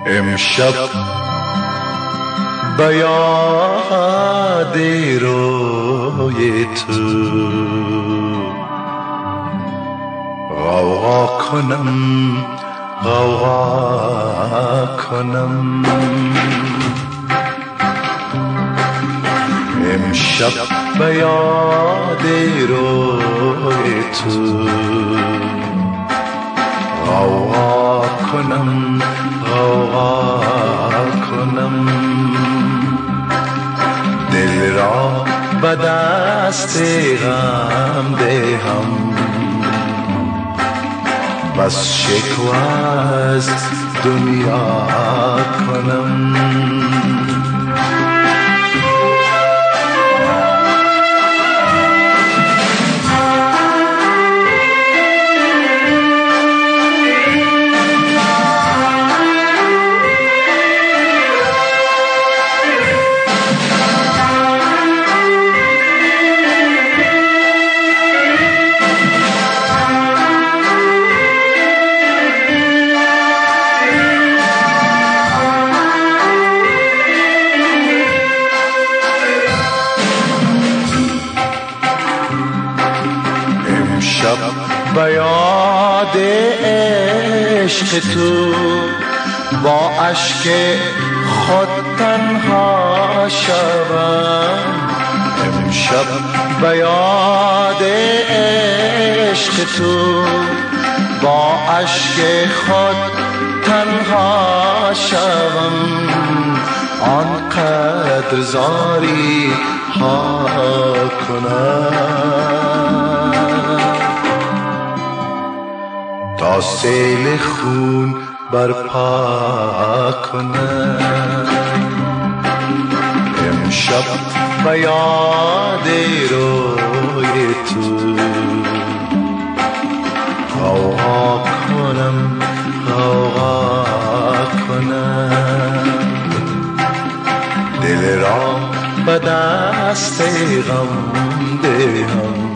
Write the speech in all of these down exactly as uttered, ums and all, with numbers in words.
امشب به یاد روی تو غوغا کنم غوغا کنم امشب به یاد روی تو غوغا کنم غوغا کنم دل را به دست غم دهم بس شکوه از دنیا کنم شب به یاد عشق تو با اشک خود تنها شوم امشب به یاد عشق تو با اشک خود تنها شوم آنقدر زاری ها کنم تا سیل خون برپا کنم امشب به یاد روی تو غوغا کنم غوغا کنم دل را به دست غم دهم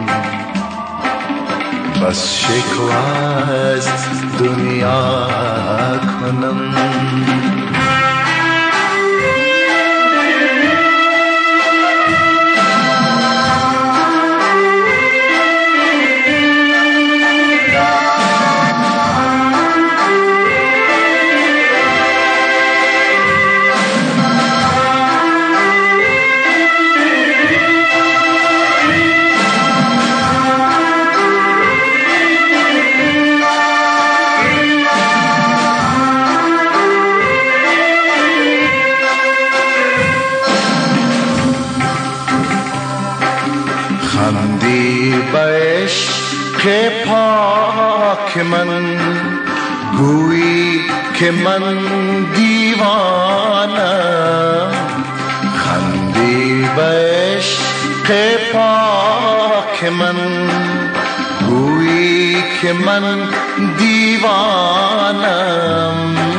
بس شکوه از دنیا کنم خندی به عشق پاک من گویی که من دیوانم خندی به عشق پاک من گویی که من دیوانم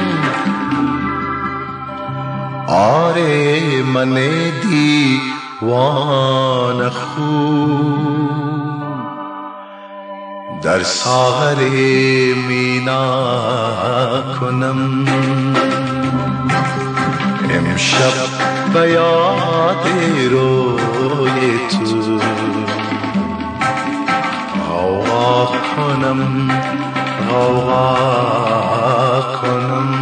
آره من دیوان خون در ساغر مینا کنم امشب به یاد روی تو غوغا کنم غوغا کنم